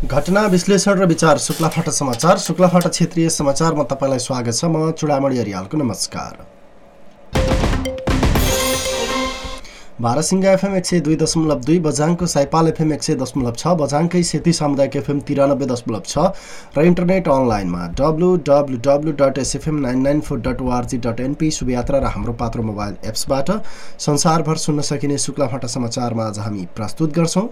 घटना विश्लेषण र विचार शुक्लाफाटा समाचार। शुक्लाफाटा क्षेत्रीय समाचारमा तपाईलाई स्वागत छ। म चुडामणी अरियालको नमस्कार। बारासिंगा एफएम 102.2, बझाङको साइपाल एफएम 100.6, बझाङकै सेती सामुदायिक एफएम 93.6 र इन्टरनेट अनलाइनमा www.sfm994.org.np शुभयात्रा र हाम्रो पात्र मोबाइल एप्सबाट संसारभर सुन्न सकिने शुक्लाफाटा समाचारमा आज हामी प्रस्तुत गर्छौं।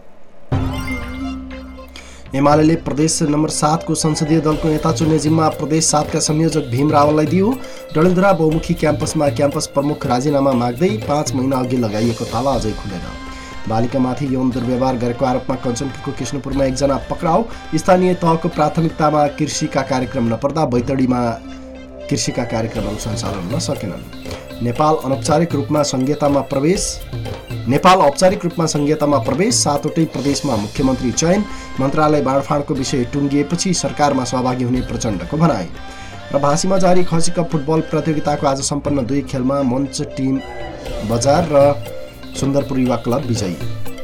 एमाले प्रदेश नम्बर 7 को संसदीय दलको नेता चुन्ने जिम्मा प्रदेश 7 का संयोजक भीम रावललाई दियो। डडेलधुरा बहुमुखी क्याम्पसमा क्याम्पस प्रमुख राजीनामा माग्दै 5 महिना अघि लगाइएको ताला अझै खुलेन। बालिकामाथि यौन दुर्व्यवहार गरेको आरोपमा कञ्चनपुरको कृष्णपुरमा एकजना पक्राउ। स्थानीय तहको प्राथमिकतामा कृषिका कार्यक्रम नपर्दा बैतडीमा कृषिका कार्यक्रमहरू सञ्चालन हुन सकेनन्। नेपाल औपचारिक रूपमा संघीयतामा प्रवेश 7वटै प्रदेशमा मुख्यमन्त्री चयन। मन्त्रालय बाँडफाँडको विषय टुङ्गिएपछि सरकारमा सहभागी हुने प्रचण्डको भनाई। र भाँसीमा जारी खसी कप फुटबल प्रतियोगिताको आज सम्पन्न 2 खेलमा मञ्च टिम बजार र सुन्दरपुर युवा क्लब विजयी।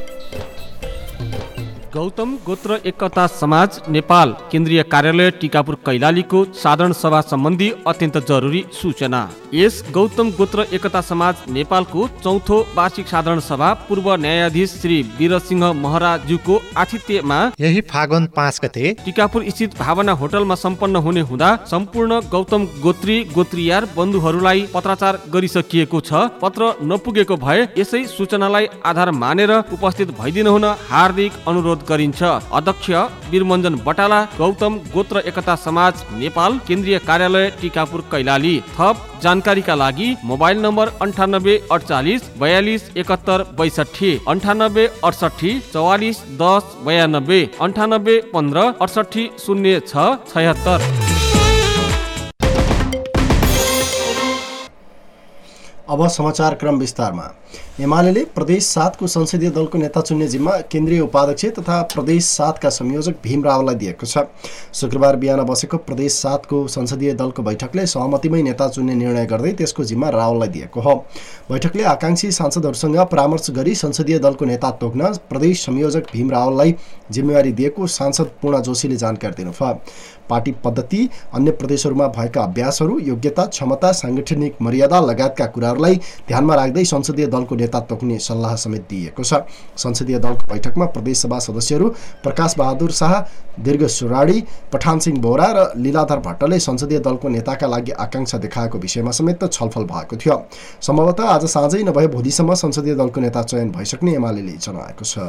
गौतम गोत्र एकता समाज नेपाल केन्द्रीय कार्यालय टिकापुर कैलालीको साधारण सभा सम्बन्धी अत्यन्त जरुरी सूचना। यस गौतम गोत्र एकता समाज नेपालको 4थो वार्षिक साधारण सभा पूर्व न्यायाधीश श्री वीरसिंह महराज्यूको आतिथ्यमा यही फागुन 5 गते टिकापुर स्थित भावना होटलमा सम्पन्न हुने हुँदा सम्पूर्ण गौतम गोत्री गोत्रीयार बन्धुहरूलाई पत्राचार गरिसकिएको छ। पत्र नपुगेको भए यसै सूचनालाई आधार मानेर उपस्थित भइदिनु हुन हार्दिक अनुरोध गरिन्छ। अध्यक्ष वीरमञ्जन बटाला, गौतम गोत्र एकता समाज नेपाल केन्द्रीय कार्यालय टिकापुर कैलाली। थप जानकारीका लागि मोबाइल नम्बर 9848 42 71 62, 98 68 44 10 92, 98 15 68 06 76। अब समाचार क्रम विस्तारमा। एमाले प्रदेश 7 को संसदीय दलको नेता चुन्ने जिम्मा केन्द्रीय उपाध्यक्ष तथा प्रदेश 7 का संयोजक भीम रावललाई दिएको छ। शुक्रबार बिहान बसेको प्रदेश 7 को संसदीय दलको बैठकले सहमतिमै नेता चुन्ने निर्णय गर्दै त्यसको जिम्मा रावललाई दिएको हो। बैठकले आकांक्षी सांसदहरूसँग परामर्श गरी संसदीय दलको नेता तोक्न प्रदेश संयोजक भीम रावललाई जिम्मेवारी दिएको सांसद पूर्णा जोशीले जानकारी दिनुभयो। पार्टी पद्धति, अन्य प्रदेशहरूमा भएका अभ्यासहरू, योग्यता, क्षमता, सांगठनिक मर्यादा लगायतका कुराहरूलाई ध्यानमा राख्दै संसदीय दलको नेता तोक्ने सल्लाह समेत दिएको छ। संसदीय दलको बैठकमा प्रदेशसभा सदस्यहरू प्रकाश बहादुर शाह, दीर्घ सुराडी, पठान सिंह बोहरा र लीलाधर भट्टले संसदीय दलको नेताका लागि आकांक्षा देखाएको विषयमा समेत छलफल भएको थियो। सम्भवतः आज साँझै नभए भोलिसम्म संसदीय दलको नेता चयन भइसक्ने एमालेले जनाएको छ।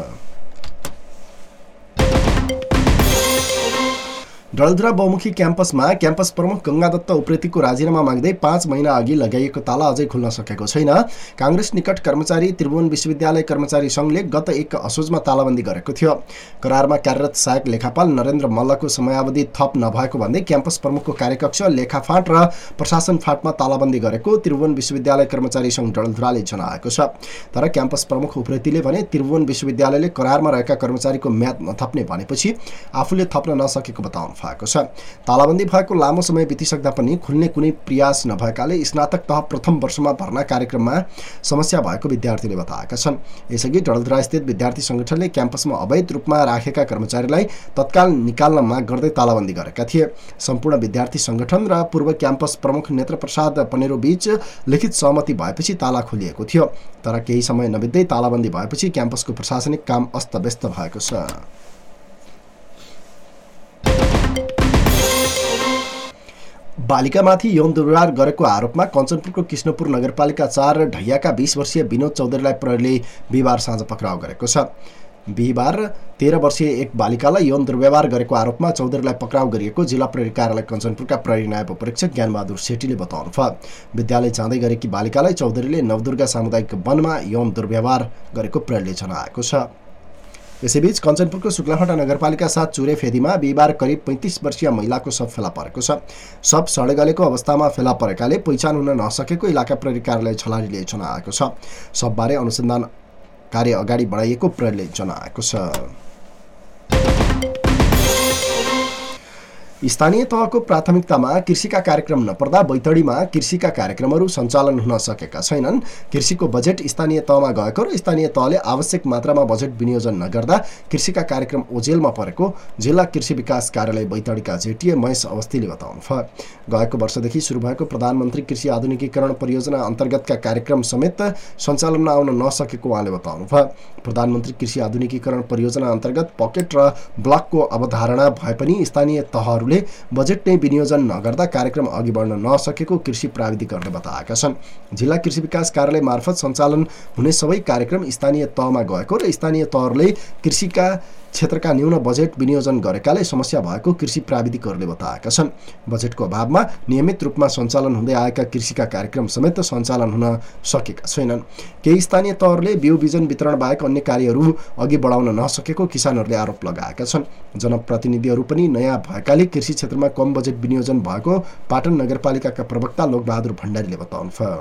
डडेलधुरा बहुमुखी क्याम्पसमा क्याम्पस प्रमुख गंगादत्त उप्रेतीको राजीनामा माग्दै 5 महिना अघि लगाइएको ताला अझै खुल्न सकेको छैन। कांग्रेस निकट कर्मचारी त्रिभुवन विश्वविद्यालय कर्मचारी संघले गत 1 असोजमा तालाबन्दी गरेको थियो। करारमा कार्यरत सहायक लेखापाल नरेन्द्र मल्लको समयावधि थप नभएको भन्दै क्याम्पस प्रमुखको कार्यकक्ष, लेखाफाँट र प्रशासन फाँटमा तालाबन्दी गरेको त्रिभुवन विश्वविद्यालय कर्मचारी संघ डडेलधुराले जनाएको छ। तर क्याम्पस प्रमुख उप्रेतीले भने त्रिभुवन विश्वविद्यालयले करारमा रहेका कर्मचारीको म्याद नथप्ने भनेपछि आफूले थप्न नसकेको बताउनु भएको छ। तालाबन्दी भएको लामो समय बितिसक्दा पनि खुल्ने कुनै प्रयास नभएकाले स्नातक तह प्रथम वर्षमा भर्ना कार्यक्रममा समस्या भएको विद्यार्थीले बताएका छन्। यसअघि डडेलधुरा स्थित विद्यार्थी संगठनले क्याम्पसमा अवैध रूपमा राखेका कर्मचारीलाई तत्काल निकाल्न माग गर्दै तालाबन्दी गरेका थिए। सम्पूर्ण विद्यार्थी संगठन र पूर्व क्याम्पस प्रमुख नेत्रप्रसाद पनेरो बीच लिखित सहमति भएपछि ताला खोलिएको थियो। तर केही समय नबित्दै तालाबन्दी भएपछि क्याम्पसको प्रशासनिक काम अस्तव्यस्त भएको छ। बालिकामाथि यौन दुर्व्यवहार गरेको आरोपमा कञ्चनपुरको कृष्णपुर नगरपालिका 4 ढैयाका 20 वर्षीय विनोद चौधरीलाई प्रहरीले बिहिबार साँझ पक्राउ गरेको छ। बिहिबार 13 वर्षीय एक बालिकालाई यौन दुर्व्यवहार गरेको आरोपमा चौधरीलाई पक्राउ गरिएको जिल्ला प्रहरी कार्यालय कञ्चनपुरका प्रहरी नायब उपरीक्षक ज्ञानबहादुर सेठीले बताउनुभयो। विद्यालय जाँदै गरेकी बालिकालाई चौधरीले नवदुर्गा सामुदायिक वनमा यौन दुर्व्यवहार गरेको प्रहरीले जनाएको छ। यसैबीच कञ्चनपुरको शुक्लाफाटा नगरपालिका 7 चुरे फेदीमा बिहिबार करिब 35 वर्षीय महिलाको शव फेला परेको छ। शव सडे गलेको अवस्थामा फेला परेकाले पहिचान हुन नसकेको इलाका प्रहरी कार्यालय छलारीले जनाएको छ। शवबारे अनुसन्धान कार्य अगाडि बढाइएको प्रहरीले जनाएको छ। स्थानीय तहको प्राथमिकतामा कृषिका कार्यक्रम नपर्दा बैतडीमा कृषिका कार्यक्रमहरू सञ्चालन हुन सकेका छैनन्। कृषिको बजेट स्थानीय तहमा गएको र स्थानीय तहले आवश्यक मात्रामा बजेट विनियोजन नगर्दा कृषिका कार्यक्रम ओझेलमा परेको जिल्ला कृषि विकास कार्यालय बैतडीका जेटिए महेश अवस्थीले बताउनुभयो। गएको वर्षदेखि सुरु भएको प्रधानमन्त्री कृषि आधुनिकीकरण परियोजना अन्तर्गतका कार्यक्रम समेत सञ्चालनमा आउन नसकेको उहाँले बताउनुभयो। प्रधानमन्त्री कृषि आधुनिकीकरण परियोजना अन्तर्गत पकेट र ब्लकको अवधारणा भए पनि स्थानीय तहहरूले बजेट नै विनियोजन नगर्दा कार्यक्रम अघि बढ्न नसकेको कृषि प्राविधिकहरूले बताएका छन्। जिल्ला कृषि विकास कार्यालय मार्फत सञ्चालन हुने सबै कार्यक्रम स्थानीय तहमा गएको र स्थानीय तहहरूले कृषिका क्षेत्रका न्यून बजेट विनियोजन गरेकाले समस्या भएको कृषि प्राविधिकहरूले बताएका छन्। बजेटको अभावमा नियमित रूपमा सञ्चालन हुँदै आएका कृषिका कार्यक्रम समेत सञ्चालन हुन सकेका छैनन्। केही स्थानीय तहहरूले बिउ बिजन वितरण बाहेक अन्य कार्यहरू अघि बढाउन नसकेको किसानहरूले आरोप लगाएका छन्। जनप्रतिनिधिहरू पनि नयाँ भएकाले कृषि क्षेत्रमा कम बजेट विनियोजन भएको पाटन नगरपालिकाका प्रवक्ता लोकबहादुर भण्डारीले बताउनुभयो।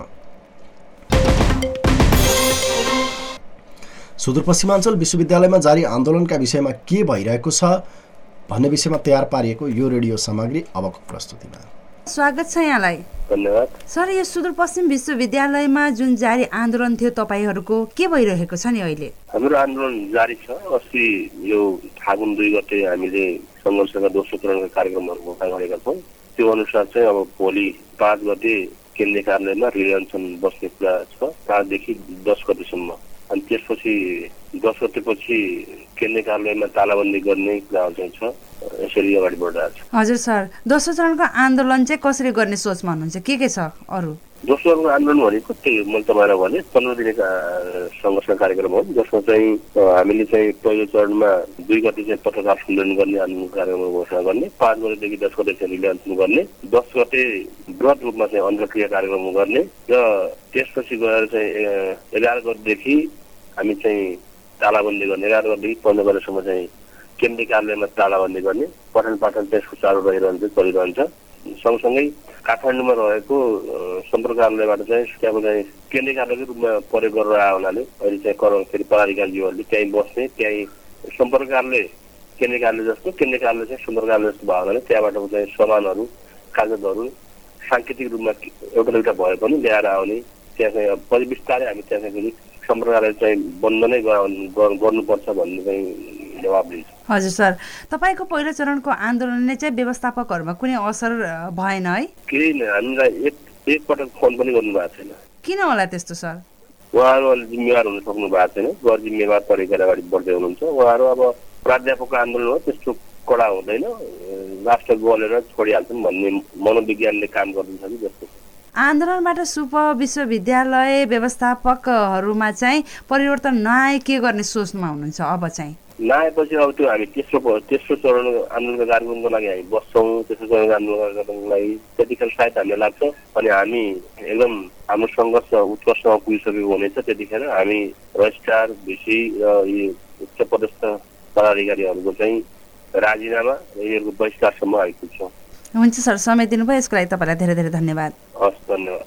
सुदूरपश्चिमाञ्चल विश्वविद्यालयमा जारी आन्दोलनका विषयमा के भइरहेको छ भन्ने विषयमा तयार पारिएको यो रेडियो सामग्री अबको प्रस्तुतिमा। स्वागत छ यहाँलाई। धन्यवाद सर, यो सुदूरपश्चिम विश्वविद्यालयमा जुन जारी आन्दोलन थियो तपाईहरूको के भइरहेको छ नि अहिले? हाम्रो आन्दोलन जारी छ। अस्ति यो फागुन 2 गते हामीले सङ्घर्षका दोस्रो चरणका कार्यक्रमहरू घोषणा गरेका छौँ। त्यो अनुसार चाहिँ अब भोलि 5 गते केन्द्रीय कार्यालयमा रिलियन्सन बस्ने कुरा छ, 5 देखि 10 गतेसम्म। अनि त्यसपछि 10 गतेपछि केन्द्रीय कार्यालयमा तालाबन्दी गर्ने कुरा चाहिँ छ। यसरी अगाडि बढिरहेको छ। हजुर सर, दोस्रो चरणको आन्दोलन चाहिँ कसरी गर्ने सोचमा हुनुहुन्छ? के छ अरू? दोस्रो चरणको आन्दोलन भनेको त्यही मैले तपाईँलाई भने 15 दिनका सङ्घर्ष कार्यक्रम हो, जसमा चाहिँ हामीले चाहिँ पहिलो चरणमा 2 गते चाहिँ पत्रकार सम्मेलन गर्ने आन्दोलन कार्यक्रम घोषणा गर्ने, 5 गतेदेखि 10 गते चाहिँ रिलियन्सन गर्ने, 10 गते बृहत रूपमा चाहिँ अन्तर्क्रिया कार्यक्रम गर्ने र त्यसपछि गएर चाहिँ 11 गतेदेखि हामी चाहिँ तालाबन्दी गर्ने, 11 गतेदेखि 15 गतेसम्म चाहिँ केन्द्रीय कार्यालयमा तालाबन्दी गर्ने। पठन पाठन चाहिँ सुचारू चलिरहन्छ। सँगसँगै काठमाडौँमा रहेको सम्पर्क कार्यालयबाट चाहिँ त्यहाँको चाहिँ केन्द्रीय कार्यालयको रूपमा प्रयोग गरेर आयो हुनाले अहिले चाहिँ फेरि पदाधिकारीज्यूहरूले त्यहीँ बस्ने, त्यहीँ सम्पर्क कार्यालय केन्द्रीय कार्यालय जस्तो, केन्द्रीय कार्यालय चाहिँ सम्पर्क कार्यालय जस्तो भयो भने त्यहाँबाट चाहिँ सामानहरू कागजहरू साङ्केतिक रूपमा एउटा भए पनि ल्याएर आउने, त्यहाँ चाहिँ पछि बिस्तारै हामी त्यहाँ चाहिँ सम्पर्क कार्यालय चाहिँ बन्द नै गर्नुपर्छ भन्ने चाहिँ जवाब दिन्छ। हजुर सर, तपाईँको पहिलो चरणको आन्दोलनले चाहिँ व्यवस्थापकहरूमा कुनै असर भएन है? केही नै, हामीलाई एक पटक फोन पनि गर्नु भएको छैन। किन होला त्यस्तो सर? उहाँहरू अलि जिम्मेवार हुन सक्नु भएको छैन, गैर जिम्मेवार तरिकाले अगाडि बढ्दै हुनुहुन्छ। उहाँहरू अब प्राध्यापकको आन्दोलन हो, त्यस्तो कडा हुँदैन, राष्ट्र गोलेर छोडिहाल्छन् भन्ने मनोविज्ञानले काम गर्दैछ कि जस्तो। आन्दोलनबाट सुप विश्वविद्यालय व्यवस्थापकहरूमा चाहिँ परिवर्तन नआए के गर्ने सोचमा हुनुहुन्छ अब चाहिँ? नआएपछि अब त्यो हामी तेस्रो चरण आन्दोलनका कार्यक्रमको लागि हामी बस्छौँ। तेस्रो चरणको आन्दोलनको लागि त्यतिखेर सायद हामीलाई लाग्छ अनि हामी एकदम हाम्रो सङ्घर्ष उत्कर्षमा पुगिसकेको हुनेछ। त्यतिखेर हामी रजिस्ट्रार, भिसी र यी उच्च पदस्थ पदाधिकारीहरूको चाहिँ राजीनामा र यिनीहरूको बहिष्कारसम्म आइपुग्छौँ। हुन्छ सर, समय दिनुभयो, यसको लागि तपाईँलाई धेरै धेरै धन्यवाद। हस्, धन्यवाद।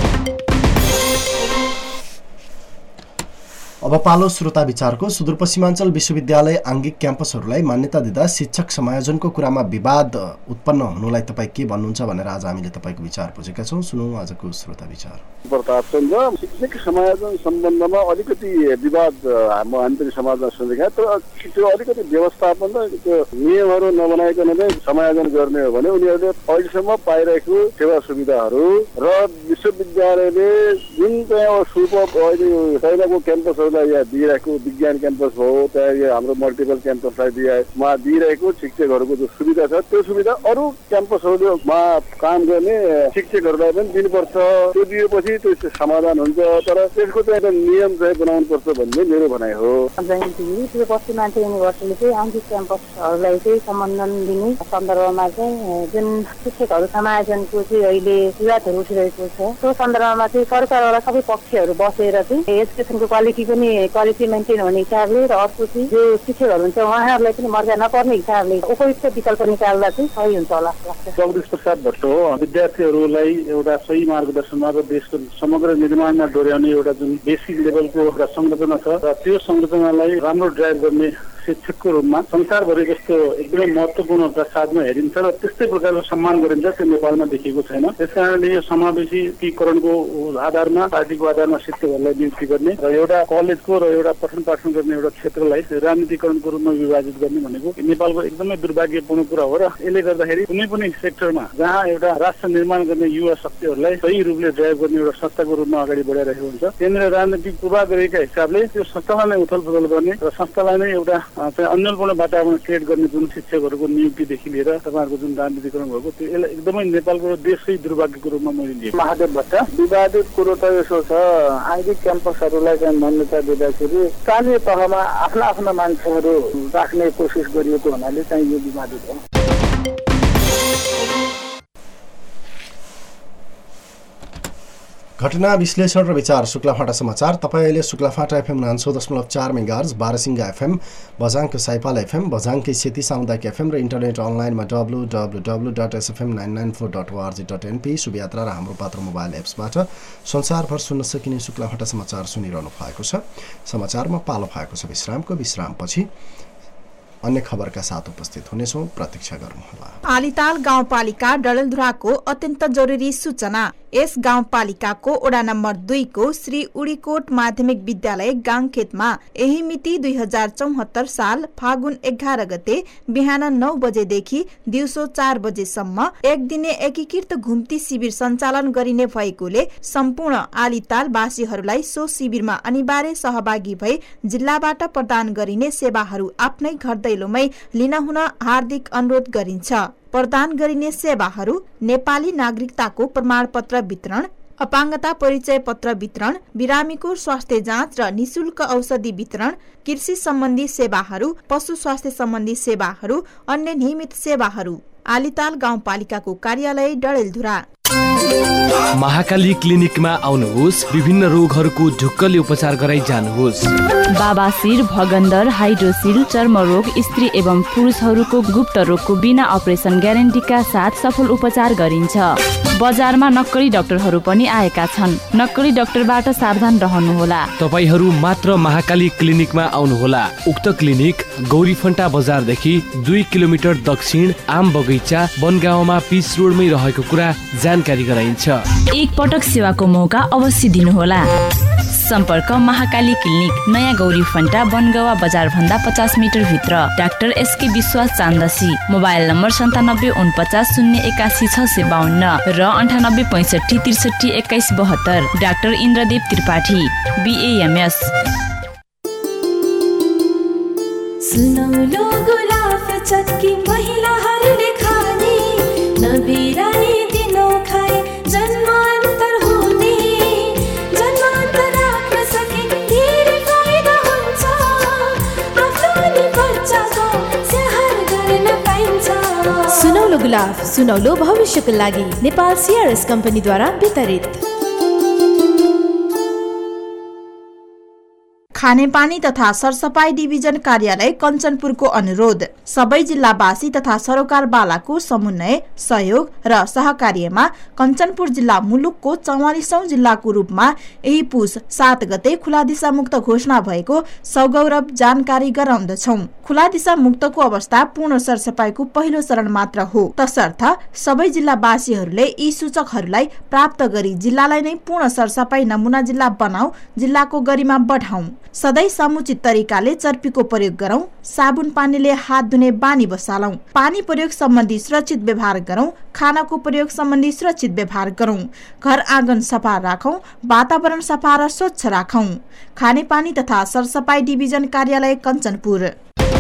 अब पालो श्रोता विचारको। सुदूरपश्चिमाञ्चल विश्वविद्यालय आङ्गिक क्याम्पसहरूलाई मान्यता दिँदा शिक्षक समायोजनको कुरामा विवाद उत्पन्न हुनुलाई तपाईँ के भन्नुहुन्छ भनेर आज हामीले तपाईँको विचार बुझेका छौँ। सुनौँ आजको श्रोता विचार। प्रताप चन्द्र, शिक्षक समायोजन सम्बन्धमा अलिकति विवाद हाम्रो आन्तरिक समाजमा सुनेका, तर त्यो अलिकति व्यवस्थापन र त्यो नियमहरू नबनाइकन नै समायोजन गर्ने हो भने उनीहरूले अहिलेसम्म पाइरहेको सेवा सुविधाहरू र विश्वविद्यालयले जुन चाहिँ शुल्क अहिले पहिलाको क्याम्पसहरूलाई यहाँ दिइरहेको विज्ञान क्याम्पस हो, त्यहाँ हाम्रो मल्टिपल क्याम्पसलाई दिइरहेको शिक्षकहरूको जो सुविधा छ त्यो सुविधा अरू क्याम्पसहरूमा काम गर्ने शिक्षकहरूलाई पनि दिनुपर्छ। त्यो दिएपछि त्यो समाधान हुन्छ, तर त्यसको चाहिँ एउटा नियम चाहिँ बनाउनुपर्छ भन्ने मेरो भनाइ हो। सुदूरपश्चिमाञ्चल युनिभर्सिटीले चाहिँ आङ्गिक क्याम्पसहरूलाई चाहिँ सम्बन्धन दिने सन्दर्भमा चाहिँ जुन शिक्षकहरू समायोजनको चाहिँ अहिले विवादहरू उठिरहेको छ, त्यो सन्दर्भमा चाहिँ सरकारबाट सबै पक्षहरू बसेर चाहिँ एजुकेसनको क्वालिटी मेन्टेन हुने हिसाबले र अर्को चाहिँ जो शिक्षकहरू हुन्छ उहाँहरूलाई पनि मर्जा नपर्ने हिसाबले उपयुक्त विकल्प निकाल्दा चाहिँ सही हुन्छ होला लाग्छ। जगदीश प्रसाद भट्ट हो। विद्यार्थीहरूलाई एउटा सही मार्गदर्शनमा र देशको समग्र निर्माणमा डोर्याउने एउटा जुन बेसिक लेभलको एउटा संरचना छ र त्यो संरचनालाई राम्रो ड्राइभ गर्ने शिक्षकको रूपमा संसारभरि जस्तो एकदमै महत्त्वपूर्ण साधमा हेरिन्छ र त्यस्तै प्रकारको सम्मान गरिन्छ त्यो नेपालमा देखिएको छैन। त्यसकारणले यो समावेशीकरणको आधारमा पार्टीको आधारमा शिक्षकहरूलाई नियुक्ति गर्ने र एउटा कलेजको र एउटा पठन पाठन गर्ने एउटा क्षेत्रलाई राजनीतिकरणको रूपमा विभाजित गर्ने भनेको नेपालको एकदमै दुर्भाग्यपूर्ण कुरा हो। र यसले गर्दाखेरि कुनै पनि सेक्टरमा जहाँ एउटा राष्ट्र निर्माण गर्ने युवा शक्तिहरूलाई सही रूपले ड्राइभ गर्ने एउटा संस्थाको रूपमा अगाडि बढाइरहेको हुन्छ। त्यहाँनिर राजनीतिक पूर्वाग्रह गरेका हिसाबले त्यो संस्थालाई नै उथलपुथल गर्ने र संस्थालाई नै एउटा अन्यलपूर्ण वातावरण क्रिएट गर्ने जुन शिक्षकहरूको नियुक्तिदेखि लिएर तपाईँहरूको जुन राजनीतिकरण भएको त्यो यसलाई एकदमै नेपालको देशकै दुर्भाग्यको रूपमा मैले लिएको। महादेव भट्ट, विवादित कुरो त यसो छ, आइडी क्याम्पसहरूलाई चाहिँ मान्यता दिँदाखेरि स्थानीय तहमा आफ्ना आफ्ना मान्छेहरू राख्ने कोसिस गरिएको हुनाले चाहिँ यो विवादित हो। घटना विश्लेषण र विचार शुक्लाफाटा समाचार। तपाईँ अहिले Shuklaphanta FM 90.4 megahertz, Barasinga FM, बझाङको साइपाल FM, बझाङकै सेती सामुदायिक FM र इन्टरनेट अनलाइनमा www.sfm99.org.np शुभयात्रा र हाम्रो पात्र मोबाइल एप्सबाट संसारभर सुन्न सकिने शुक्लाफाटा समाचार सुनिरहनु भएको छ। समाचारमा पालो भएको छ विश्रामको। विश्रामपछि अन्य खबरका साथ उपस्थित हुनेछौँ, प्रतीक्षा गर्नुहोला। आलीताल गाउँपालिका डडेलधुराको अत्यन्त जरुरी सूचना। यस गाउँपालिकाको वडा नम्बर 2 को श्री उडीकोट माध्यमिक विद्यालय गाङखेतमा यही मिति 2074 साल फागुन 11 गते बिहान 9 बजेदेखि दिउँसो 4 बजेसम्म एक दिने एकीकृत घुम्ती शिविर सञ्चालन गरिने भएकोले सम्पूर्ण आलीताल वासीहरूलाई सो शिविरमा अनिवार्य सहभागी भई जिल्लाबाट प्रदान गरिने सेवाहरू आफ्नै घर दैलोमै लिन हुन हार्दिक अनुरोध गरिन्छ। प्रदान गरिने सेवाहरू नेपाली नागरिकताको प्रमाणपत्र वितरण, अपाङ्गता परिचय पत्र वितरण, बिरामीको स्वास्थ्य जाँच र निशुल्क औषधि वितरण, कृषि सम्बन्धी सेवाहरू, पशु स्वास्थ्य सम्बन्धी सेवाहरू, अन्य नियमित सेवाहरू। आलीताल गाउँपालिकाको कार्यालय डडेलधुरा। महाकाली क्लिनिकमा आउनुहोस्, विभिन्न रोगहरूको ढुक्कले उपचार गराइ जानुहोस्। बाबासिर, भगन्दर, हाइड्रोसिल, चर्मरोग, स्त्री एवं पुरुषहरूको गुप्त रोगको बिना अपरेसन ग्यारेन्टीका साथ सफल उपचार गरिन्छ। बजारमा नक्कली डाक्टरहरू पनि आएका छन्, नक्कली डाक्टरबाट सावधान रहनुहोला। तपाईहरू मात्र महाकाली क्लिनिकमा आउनुहोला। उक्त क्लिनिक गौरीफन्टा बजारदेखि 2 किलोमिटर दक्षिण आम बगैँचा बनगाउँमा पिच रोडमै रहेको कुरा जानकारी गराइन्छ। एक पटक सेवाको मौका अवश्य दिनुहोला। सम्पर्क महाकाली क्लिनिक, नयाँ गौरीफन्टा, बनगाउँ बजार भन्दा 50 मिटर भित्र। डाक्टर एसके विश्वास चान्दसी। मोबाइल नम्बर 97 49 081 652 र 98 65 63 21 72। Doctor Indradev Tripathi, BAMS। सुनौलो गुलाफ चक्की महिलाहरूले खाने, नबिरानी दिनौ खाए जन्मान्तर हुने, जन्मान्तर राख्न सके धेरै फाइदा हुन्छ, आफ्नो नि बच्चाको स्याहार गर्न पाइन्छ। सुनौलो गुलाफ, सुनौलो भविष्यको लागि, नेपाल CRS कम्पनीद्वारा वितरित। खानेपानी तथा सरसफाई डिभिजन कार्यालय कञ्चनपुरको अनुरोध। सबै जिल्लावासी तथा सरोकारवालाको समन्वय, सहयोग र सहकार्यमा कञ्चनपुर जिल्ला मुलुकको 44औं जिल्लाको रूपमा यही पुस 7 गते खुला दिशा मुक्त घोषणा भएको सगौरव जानकारी गराउँदछौं। खुला दिशा मुक्तको अवस्था पूर्ण सरसफाईको पहिलो चरण मात्र हो। तसर्थ सबै जिल्लावासीहरूले यी सूचकहरूलाई प्राप्त गरी जिल्लालाई नै पूर्ण सरसफाई नमुना जिल्ला बनाऊ, जिल्लाको गरिमा बढाऊ। सधैँ समुचित तरिकाले चर्पीको प्रयोग गरौं, साबुन पानीले हात धुने बानी बसालौं, पानी प्रयोग सम्बन्धी सुरक्षित व्यवहार गरौं, खानाको प्रयोग सम्बन्धी सुरक्षित व्यवहार गरौं, घर आँगन सफा राखौं, वातावरण सफा र स्वच्छ राखौं। खानेपानी तथा सरसफाई डिभिजन कार्यालय कञ्चनपुर।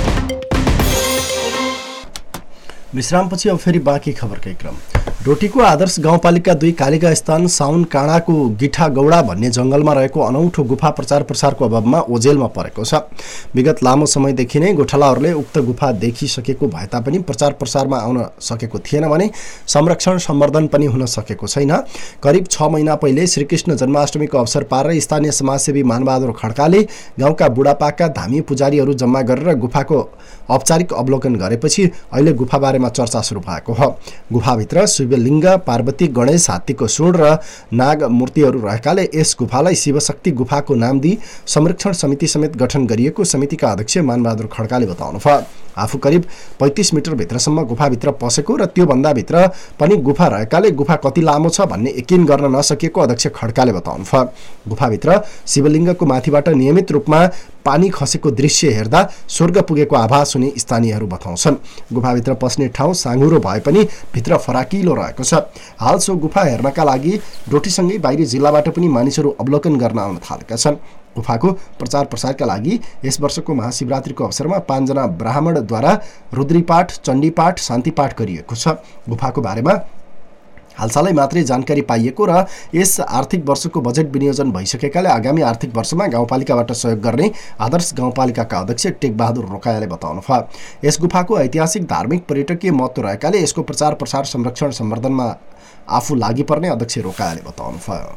विश्रामपछि अब फेरि बाँकी खबरकै क्रम। रोटीको आदर्श गाउँपालिका 2 कालिका स्थान साउन काँडाको गिठा गौडा भन्ने जंगलमा रहेको अनौठो गुफा प्रचार प्रसारको अभावमा ओझेलमा परेको छ। विगत लामो समयदेखि नै गोठालाहरूले उक्त गुफा देखिसकेको भए तापनि प्रचार प्रसारमा आउन सकेको थिएन भने संरक्षण सम्वर्धन पनि हुन सकेको छैन। करिब 6 महिना पहिले श्रीकृष्ण जन्माष्टमीको अवसर पारेर स्थानीय समाजसेवी मानबहादुर खड्काले गाउँका बुढापाका धामी पुजारीहरू जम्मा गरेर गुफाको औपचारिक अवलोकन गरेपछि अहिले गुफा बारेमा चर्चा सुरु भएको हो। गुफाभित्र शिवलिङ्ग, पार्वती, गणेश, हात्तीको सुँड र नाग मूर्तिहरू रहेकाले यस गुफालाई शिवशक्ति गुफाको नाम दिई संरक्षण समिति समेत गठन गरिएको समितिका अध्यक्ष मानबहादुर खड्काले बताउनुभयो। आफू करिब 35 मिटर भित्रसम्म गुफाभित्र पसेको र त्योभन्दा भित्र पनि गुफा रहेकाले गुफा कति लामो छ भन्ने यकिन गर्न नसकेको अध्यक्ष खड्काले बताउनुभयो। गुफाभित्र शिवलिङ्गको माथिबाट नियमित रूपमा पानी खसेको दृश्य हेर्दा स्वर्ग पुगेको आभास हुने स्थानीयहरू बताउँछन्। गुफाभित्र पस्ने ठाउँ साँघुरो भए पनि भित्र फराकिलो रहेको छ। हाल सो गुफा हेर्नका लागि डोटीसँगै बाहिरी जिल्लाबाट पनि मानिसहरू अवलोकन गर्न आउन थालेका छन्। गुफाको प्रचार प्रसारका लागि यस वर्षको महाशिवरात्रिको अवसरमा 5 जना ब्राह्मणद्वारा रुद्रीपाठ, चण्डीपाठ, शान्तिपाठ गरिएको छ। गुफाको बारेमा हालसालै मात्रै जानकारी पाइएको र यस आर्थिक वर्षको बजेट विनियोजन भइसकेकाले आगामी आर्थिक वर्षमा गाउँपालिकाबाट सहयोग गर्ने आदर्श गाउँपालिकाका अध्यक्ष टेकबहादुर रोकायाले बताउनुभयो। यस गुफाको ऐतिहासिक धार्मिक पर्यटकीय महत्त्व रहेकाले यसको प्रचार प्रसार संरक्षण सम्वर्धनमा आफू लागिपर्ने अध्यक्ष रोकायाले बताउनुभयो।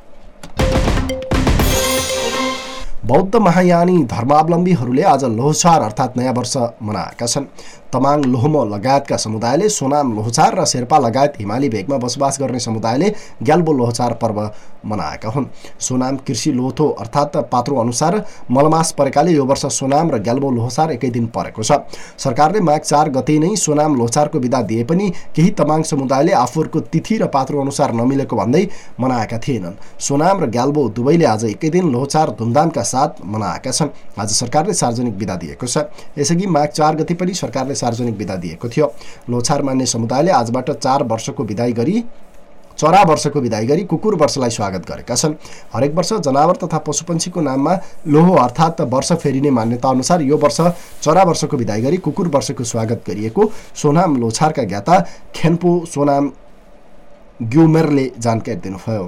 बौद्ध महायानी धर्मावलम्बीहरूले आज लोहछार अर्थात् नयाँ वर्ष मनाएका छन्। तमाङ, लोहमो लगायतका समुदायले सोनाम लोहछार र शेर्पा लगायत हिमाली भेगमा बसोबास गर्ने समुदायले ग्याल्बो लोहछार पर्व मनाएका हुन्। सोनाम कृषि लोथो अर्थात् पात्रो अनुसार मलमास परेकाले यो वर्ष सोनाम र ग्याल्बो लोहछार एकै दिन परेको छ। सरकारले माघ 4 गते नै सोनाम लोहछारको बिदा दिए पनि केही तमाङ समुदायले आफूहरूको तिथि र पात्रो अनुसार नमिलेको भन्दै मनाएका थिएनन्। सोनाम र ग्याल्बो दुवैले आज एकै दिन लोहछार धुमधामका साथ मनाएका छन्। आज सरकारले सार्वजनिक बिदा दिएको छ। यसअघि माघ 4 गते पनि सरकारले सार्वजनिक बिदा दिएको थियो। लोछार मान्ने समुदायले आजबाट 4 वर्षको बिदाई गरी चरा वर्षको बिदाई गरी कुकुर वर्षलाई स्वागत गरेका छन्। हरेक वर्ष जनावर तथा पशुपन्छीको नाममा लोहो अर्थात् वर्ष फेरिने मान्यता अनुसार यो वर्ष चरा वर्षको बिदाई गरी कुकुर वर्षको स्वागत गरिएको सोनाम लोछारका ज्ञाता खेन्पो सोनाम ग्युमेरले जानकारी दिनुभयो।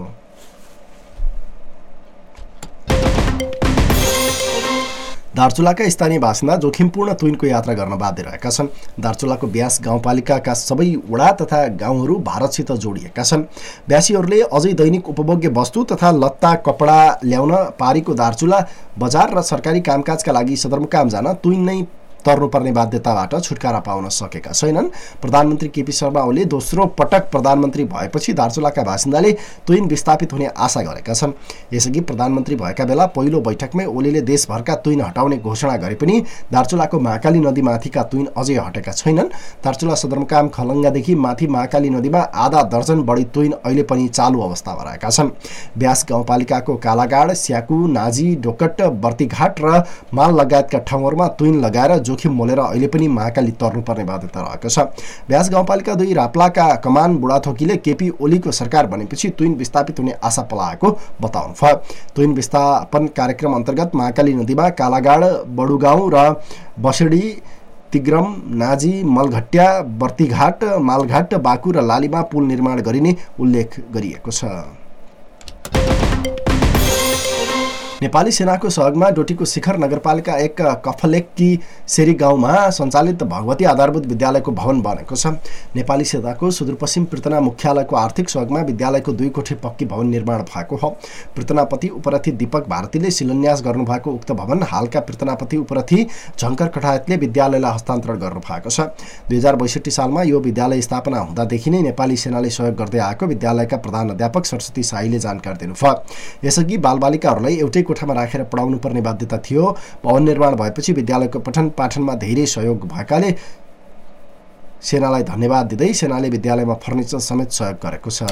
दार्चुलाका स्थानीय बासिन्दा जोखिमपूर्ण तुइनको यात्रा गर्न बाध्य रहेका छन्। दार्चुलाको ब्यास गाउँपालिकाका सबै वडा तथा गाउँहरू भारतसित जोडिएका छन्। ब्यासीहरूले अझै दैनिक उपभोग्य वस्तु तथा लत्ता कपडा ल्याउन पारीको दार्चुला बजार र सरकारी कामकाजका लागि सदरमुकाम जान तुइन नै तर्नुपर्ने बाध्यताबाट छुटकारा पाउन सकेका छैनन्। प्रधानमन्त्री केपी शर्मा ओली दोस्रो पटक प्रधानमन्त्री भएपछि दार्चुलाका बासिन्दाले तुइन विस्थापित हुने आशा गरेका छन्। यसअघि प्रधानमन्त्री भएका बेला पहिलो बैठकमै ओलीले देशभरका तुइन हटाउने घोषणा गरे पनि दार्चुलाको महाकाली नदीमाथिका तुइन अझै हटेका छैनन्। दार्चुला सदरमुकाम खलङ्गादेखि माथि महाकाली नदीमा आधा दर्जन बढी तुइन अहिले पनि चालु अवस्थामा रहेका छन्। ब्यास गाउँपालिकाको कालागाड, स्याकु, नाजी, डोकट, बर्तीघाट र माल लगायतका ठाउँहरूमा तुइन लगाएर जोखिम मोलेर अहिले पनि महाकाली तर्नुपर्ने बाध्यता रहेको छ। ब्यास गाउँपालिका 2 राप्लाका कमान बुढाथोकीले केपी ओलीको सरकार बनेपछि तुइन विस्थापित हुने आशा पलाएको बताउनुभयो। तुइन विस्थापन कार्यक्रम अन्तर्गत महाकाली नदीमा कालागाड, बडुगाउँ र बसेडी, तिग्रम, नाजी, मलघट्या, बर्तीघाट, मालघाट, बाकु र लालीमा पुल निर्माण गरिने उल्लेख गरिएको छ। नेपाली सेनाको सहयोगमा डोटीको शिखर नगरपालिका 1 कफलेक्की सेरी गाउँमा सञ्चालित भगवती आधारभूत विद्यालयको भवन बनेको छ। नेपाली सेनाको सुदूरपश्चिम पृतना मुख्यालयको आर्थिक सहयोगमा विद्यालयको 2 कोठी पक्की भवन निर्माण भएको हो। पृतनापति उपरथी दीपक भारतीले शिलान्यास गर्नुभएको उक्त भवन हालका पृतनापति उपरथी झङ्कर कठायतले विद्यालयलाई हस्तान्तरण गर्नुभएको छ। 2062 सालमा यो विद्यालय स्थापना हुँदादेखि नै नेपाली सेनाले सहयोग गर्दै आएको विद्यालयका प्रधान अध्यापक सरस्वती साईले जानकारी दिनुभयो। यसअघि बालबालिकाहरूलाई एउटै कोठामा राखेर पढाउनु पर्ने बाध्यता थियो। भवन निर्माण भएपछि विद्यालयको पठन पाठनमा धेरै सहयोग भएकाले सेनालाई धन्यवाद दिँदै सेनाले विद्यालयमा फर्निचर समेत सहयोग गरेको छ।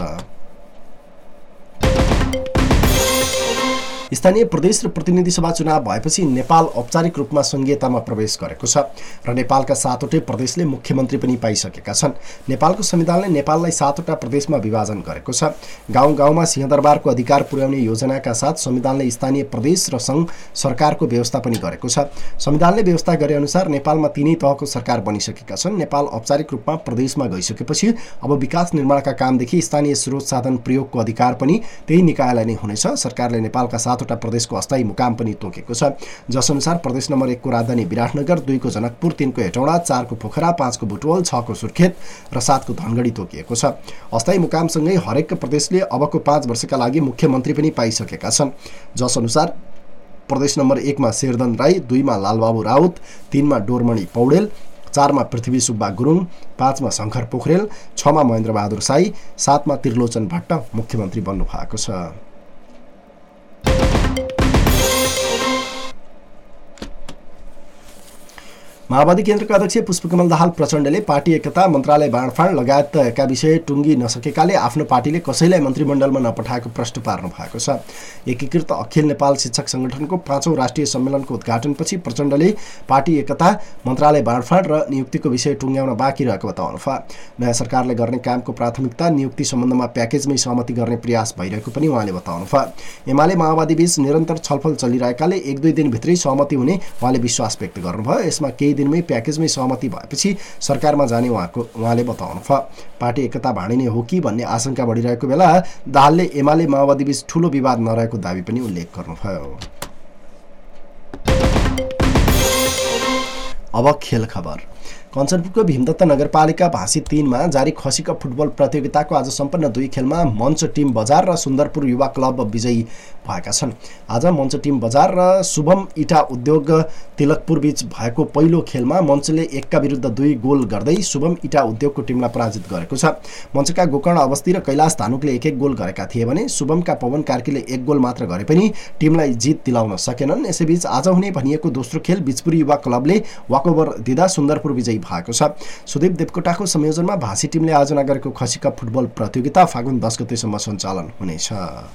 स्थानीय प्रदेश र प्रतिनिधि सभा चुनाव भएपछि नेपाल औपचारिक रूपमा संघीयतामा प्रवेश गरेको छ र नेपालका 7वटै प्रदेशले मुख्यमन्त्री पनि पाइसकेका छन्। नेपालको संविधानले नेपाललाई 7वटा प्रदेशमा विभाजन गरेको छ। गाउँ गाउँमा सिंहदरबारको अधिकार पुर्याउने योजनाका साथ संविधानले स्थानीय प्रदेश र सङ्घ सरकारको व्यवस्था पनि गरेको छ। संविधानले व्यवस्था गरे अनुसार नेपालमा 3 तहको सरकार बनिसकेका छन्। नेपाल औपचारिक रूपमा प्रदेशमा गइसकेपछि अब विकास निर्माणका कामदेखि स्थानीय स्रोत साधन प्रयोगको अधिकार पनि त्यही निकायलाई नै हुनेछ। सरकारले नेपालका 7वटा प्रदेशको अस्थायी मुकाम पनि तोकेको छ, जसअनुसार प्रदेश नम्बर 1 को राजधानी विराटनगर, 2 को जनकपुर, 3 को हेटौडा, 4 को पोखरा, 5 को बुटवल, 6 को सुर्खेत र 7 को धनगढी तोकिएको छ। अस्थायी मुकामसँगै हरेक प्रदेशले अबको 5 वर्षका लागि मुख्यमन्त्री पनि पाइसकेका छन्, जसअनुसार प्रदेश नम्बर 1 मा शेरधन राई, 2 मा लालबाबु राउत, 3 मा डोरमणि पौडेल, 4 मा पृथ्वी सुब्बा गुरुङ, 5 मा शङ्कर पोखरेल, 6 मा महेन्द्रबहादुर साई, 7 मा त्रिलोचन भट्ट मुख्यमन्त्री बन्नु भएको छ। माओवादी केन्द्रका अध्यक्ष पुष्पकमल दाहाल प्रचण्डले पार्टी एकता, मन्त्रालय बाँडफाँड लगायतका विषय टुङ्गी नसकेकाले आफ्नो पार्टीले कसैलाई मन्त्रीमण्डलमा नपठाएको प्रश्न पार्नु भएको छ। एकीकृत अखिल नेपाल शिक्षक संगठनको 5औं राष्ट्रिय सम्मेलनको उद्घाटनपछि प्रचण्डले पार्टी एकता, मन्त्रालय बाँडफाँड र नियुक्तिको विषय टुङ्ग्याउन बाँकी रहेको बताउनुभयो। नयाँ सरकारले गर्ने कामको प्राथमिकता नियुक्ति सम्बन्धमा प्याकेजमै सहमति गर्ने प्रयास भइरहेको पनि उहाँले बताउनुभयो। एमाले माओवादी बीच निरन्तर छलफल चलिरहेकाले 1-2 दिनभित्रै सहमति हुने उहाँले विश्वास व्यक्त गर्नुभयो। यसमा केही दिनमै प्याकेजमै सहमति भएपछि सरकारमा जाने उहाँले बताउनुभयो। पार्टी एकता भाँडिने हो कि भन्ने आशंका बढिरहेको बेला दाहालले एमाले माओवादी बीच ठूलो विवाद नरहेको दावी पनि उल्लेख गर्नुभयो। अब खेल खबर। कञ्चनपुरको भीमदत्त नगरपालिका भाँसी 3 मा जारी खसी कप फुटबल प्रतियोगिताको आज सम्पन्न 2 खेलमा मञ्च टिम बजार र सुन्दरपुर युवा क्लब विजयी भएका छन्। आज मञ्च टिम बजार र शुभम इटा उद्योग तिलकपुर बीच भएको पहिलो खेलमा मञ्चले 1-2 गोल गर्दै शुभम इटा उद्योगको टिमलाई पराजित गरेको छ। मञ्चका गोकर्ण अवस्थी र कैलाश धानुकले 1-1 गोल गरेका थिए भने शुभमका पवन कार्कीले 1 गोल मात्र गरे पनि टिमलाई जित दिलाउन सकेनन्। यसैबीच आज हुने भनिएको दोस्रो खेल बिचपुरी युवा क्लबले वाकओभर दिँदा सुन्दरपुर विजयी भएको छ। सुदीप देवकोटाको संयोजनमा भाँसी टिमले आयोजना गरेको खसी कप फुटबल प्रतियोगिता फागुन 10 गतेसम्म सञ्चालन हुनेछ।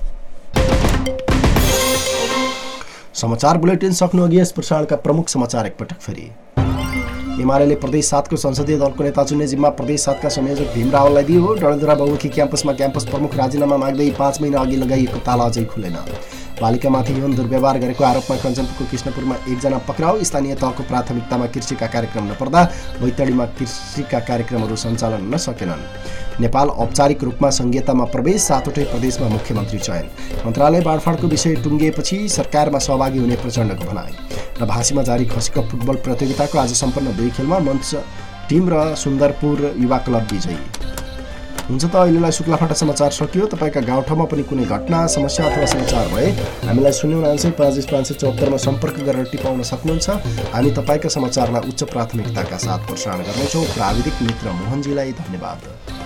समाचार बुलेटिन सक्नु अघि यस प्रसारणका प्रमुख समाचार एकपटक फेरि। एमाले प्रदेश 7 को संसदीय दलको नेता चुन्ने जिम्मा प्रदेश 7 का संयोजक भीम रावललाई दियो। डडेलधुरा बहुमुखी क्याम्पसमा क्याम्पस प्रमुख राजीनामा माग्दै 5 महिना अघि लगाइएको ताला अझै खुलेन। बालिकामाथि यौन दुर्व्यवहार गरेको आरोपमा कञ्चनपुरको कृष्णपुरमा 1 जना पक्राउ। स्थानीय तहको प्राथमिकतामा कृषिका कार्यक्रम नपर्दा बैतडीमा कृषिका कार्यक्रमहरू सञ्चालन हुन सकेनन्। नेपाल औपचारिक रूपमा संघीयतामा प्रवेश, 7वटै प्रदेशमा मुख्यमन्त्री चयन। मन्त्रालय बाँडफाँडको विषय टुङ्गिएपछि सरकारमा सहभागी हुने प्रचण्डको भनाइ। र भाँसीमा जारी खसी कप फुटबल प्रतियोगिताको आज सम्पन्न 2 खेलमा मञ्च टिम र सुन्दरपुर युवा क्लब विजयी। हुन्छ त अहिलेलाई शुक्लाफाटा समाचार सकियो। तपाईँका गाउँठाउँमा पनि कुनै घटना, समस्या अथवा समाचार भए हामीलाई 099 मा सम्पर्क गरेर टिपाउन सक्नुहुन्छ। हामी तपाईँका समाचारलाई उच्च प्राथमिकताका साथ प्रसारण गर्नेछौँ। प्राविधिक मित्र मोहनजीलाई धन्यवाद।